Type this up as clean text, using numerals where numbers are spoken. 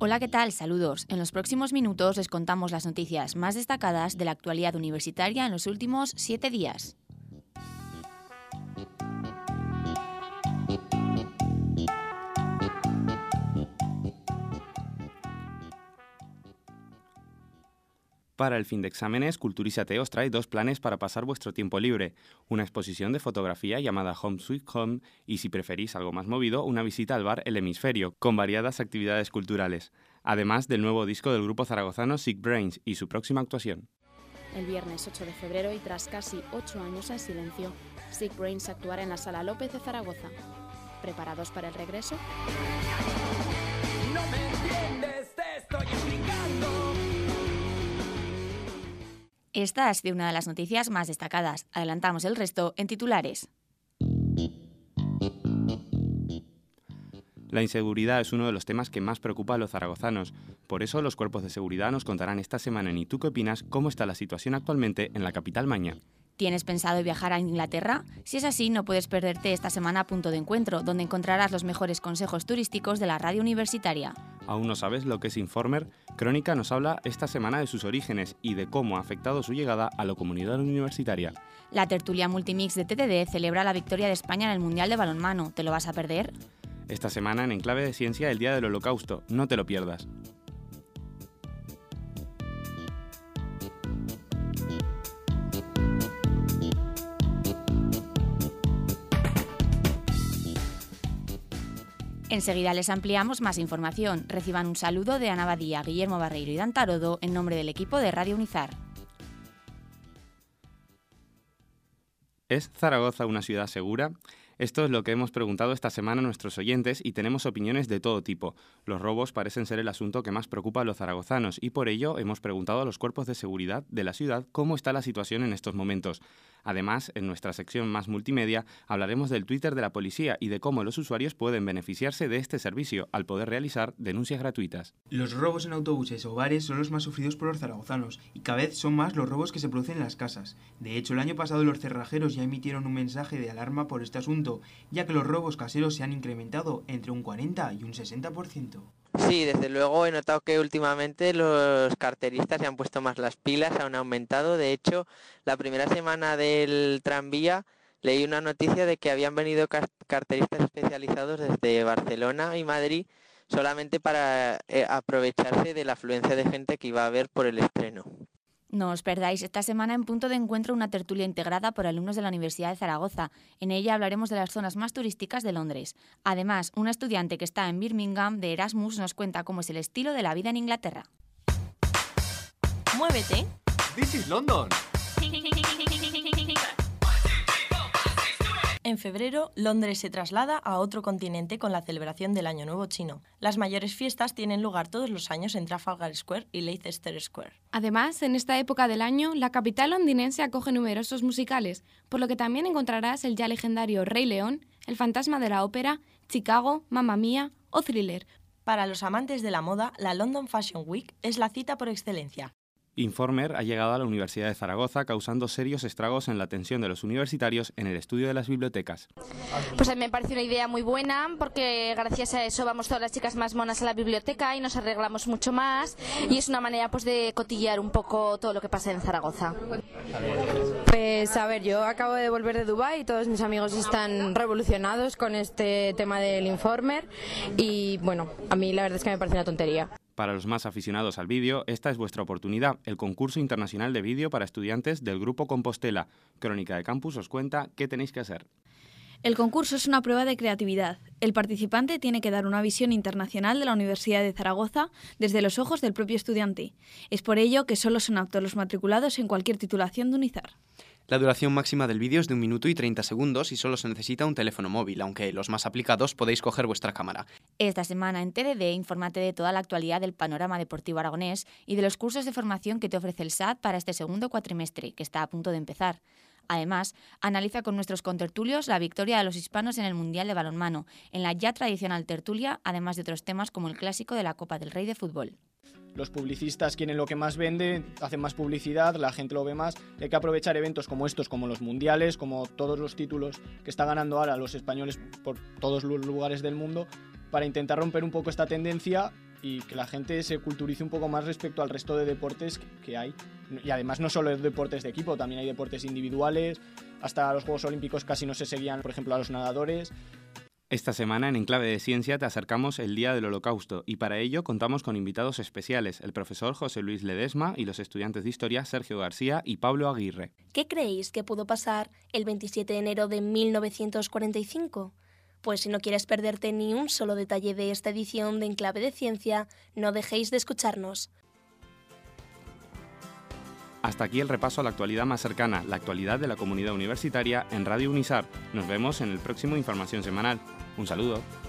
Hola, ¿qué tal? Saludos. En los próximos minutos les contamos las noticias más destacadas de la actualidad universitaria en los últimos 7 días. Para el fin de exámenes, Culturízate os trae 2 planes para pasar vuestro tiempo libre. Una exposición de fotografía llamada Home Sweet Home y, si preferís algo más movido, una visita al bar El Hemisferio, con variadas actividades culturales. Además del nuevo disco del grupo zaragozano Sick Brains y su próxima actuación. El viernes 8 de febrero y tras casi 8 años en silencio, Sick Brains actuará en la Sala López de Zaragoza. ¿Preparados para el regreso? No me entiendes, te estoy explicando. Esta ha sido una de las noticias más destacadas. Adelantamos el resto en titulares. La inseguridad es uno de los temas que más preocupa a los zaragozanos. Por eso, los cuerpos de seguridad nos contarán esta semana en ¿Y tú qué opinas? Cómo está la situación actualmente en la capital maña. ¿Tienes pensado viajar a Inglaterra? Si es así, no puedes perderte esta semana Punto de Encuentro, donde encontrarás los mejores consejos turísticos de la radio universitaria. ¿Aún no sabes lo que es Informer? Crónica nos habla esta semana de sus orígenes y de cómo ha afectado su llegada a la comunidad universitaria. La tertulia multimix de TTD celebra la victoria de España en el Mundial de Balonmano. ¿Te lo vas a perder? Esta semana en Enclave de Ciencia, el Día del Holocausto. No te lo pierdas. Enseguida les ampliamos más información. Reciban un saludo de Ana Badía, Guillermo Barreiro y Dan Tarodo en nombre del equipo de Radio Unizar. ¿Es Zaragoza una ciudad segura? Esto es lo que hemos preguntado esta semana a nuestros oyentes y tenemos opiniones de todo tipo. Los robos parecen ser el asunto que más preocupa a los zaragozanos y por ello hemos preguntado a los cuerpos de seguridad de la ciudad cómo está la situación en estos momentos. Además, en nuestra sección más multimedia hablaremos del Twitter de la policía y de cómo los usuarios pueden beneficiarse de este servicio al poder realizar denuncias gratuitas. Los robos en autobuses o bares son los más sufridos por los zaragozanos y cada vez son más los robos que se producen en las casas. De hecho, el año pasado los cerrajeros ya emitieron un mensaje de alarma por este asunto, ya que los robos caseros se han incrementado entre un 40 y un 60%. Sí, desde luego he notado que últimamente los carteristas se han puesto más las pilas, han aumentado. De hecho, la primera semana del tranvía leí una noticia de que habían venido carteristas especializados desde Barcelona y Madrid solamente para aprovecharse de la afluencia de gente que iba a haber por el estreno. No os perdáis esta semana en Punto de Encuentro una tertulia integrada por alumnos de la Universidad de Zaragoza. En ella hablaremos de las zonas más turísticas de Londres. Además, una estudiante que está en Birmingham de Erasmus nos cuenta cómo es el estilo de la vida en Inglaterra. ¡Muévete! This is London. En febrero, Londres se traslada a otro continente con la celebración del Año Nuevo chino. Las mayores fiestas tienen lugar todos los años en Trafalgar Square y Leicester Square. Además, en esta época del año, la capital londinense acoge numerosos musicales, por lo que también encontrarás el ya legendario Rey León, El Fantasma de la Ópera, Chicago, Mamma Mía o Thriller. Para los amantes de la moda, la London Fashion Week es la cita por excelencia. Informer ha llegado a la Universidad de Zaragoza causando serios estragos en la atención de los universitarios en el estudio de las bibliotecas. Pues a mí me parece una idea muy buena porque gracias a eso vamos todas las chicas más monas a la biblioteca y nos arreglamos mucho más y es una manera pues de cotillear un poco todo lo que pasa en Zaragoza. Pues a ver, yo acabo de volver de Dubái y todos mis amigos están revolucionados con este tema del Informer y bueno, a mí la verdad es que me parece una tontería. Para los más aficionados al vídeo, esta es vuestra oportunidad, el concurso internacional de vídeo para estudiantes del Grupo Compostela. Crónica de Campus os cuenta qué tenéis que hacer. El concurso es una prueba de creatividad. El participante tiene que dar una visión internacional de la Universidad de Zaragoza desde los ojos del propio estudiante. Es por ello que solo son aptos los matriculados en cualquier titulación de Unizar. La duración máxima del vídeo es de 1 minuto y 30 segundos y solo se necesita un teléfono móvil, aunque los más aplicados podéis coger vuestra cámara. Esta semana en TDD infórmate de toda la actualidad del panorama deportivo aragonés y de los cursos de formación que te ofrece el SAT para este segundo cuatrimestre, que está a punto de empezar. Además, analiza con nuestros contertulios la victoria de los hispanos en el Mundial de Balonmano, en la ya tradicional tertulia, además de otros temas como el clásico de la Copa del Rey de fútbol. Los publicistas quieren lo que más vende, hacen más publicidad, la gente lo ve más. Hay que aprovechar eventos como estos, como los mundiales, como todos los títulos que está ganando ahora los españoles por todos los lugares del mundo, para intentar romper un poco esta tendencia y que la gente se culturice un poco más respecto al resto de deportes que hay. Y además no solo deportes de equipo, también hay deportes individuales, hasta los Juegos Olímpicos casi no se seguían, por ejemplo, a los nadadores. Esta semana en Enclave de Ciencia te acercamos el Día del Holocausto y para ello contamos con invitados especiales, el profesor José Luis Ledesma y los estudiantes de Historia Sergio García y Pablo Aguirre. ¿Qué creéis que pudo pasar el 27 de enero de 1945? Pues si no quieres perderte ni un solo detalle de esta edición de Enclave de Ciencia, no dejéis de escucharnos. Hasta aquí el repaso a la actualidad más cercana, la actualidad de la comunidad universitaria en Radio Unisar. Nos vemos en el próximo Información Semanal. Un saludo.